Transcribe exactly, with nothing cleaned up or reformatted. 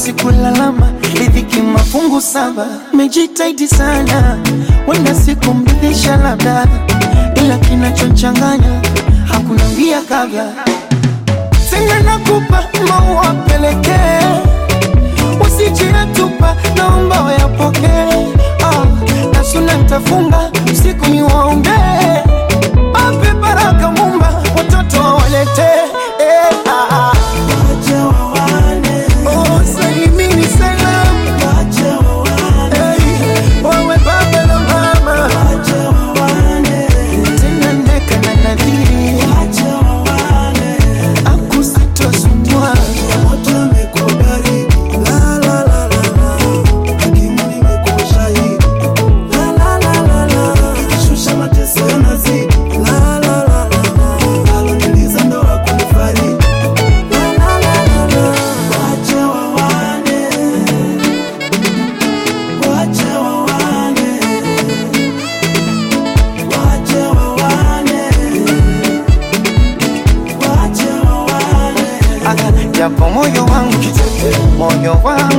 sikulalama, riziki mafungu saba. Mejitaidi sana, wenda siku mridhisha labda, ila kinachonchanganya hakuna mbia kabla. Tena nakupa maua pelekee, usijiyatupa naomba wayapokee. Ah, na suna nitafunga usiku ni waombe, ape baraka Mumba watoto walete. Eh, ah, ah. Wacha wawane, oh salimini salam. Wacha wawane, hey, wawe baba na mama. Wacha wawane, tena neka na nadhiri. Wacha wawane, akusitosumwa moto mekubali. La la la la la, hakimu nimekushahidi. La la la la la, shusha mateso yanazidi. La la la la la, aloniliza ndo wakunifari. La la la la la, wacha wawane, wacha wawane, wacha wawane, wacha wawane. Japo moyo wangu kitete, moyo wangu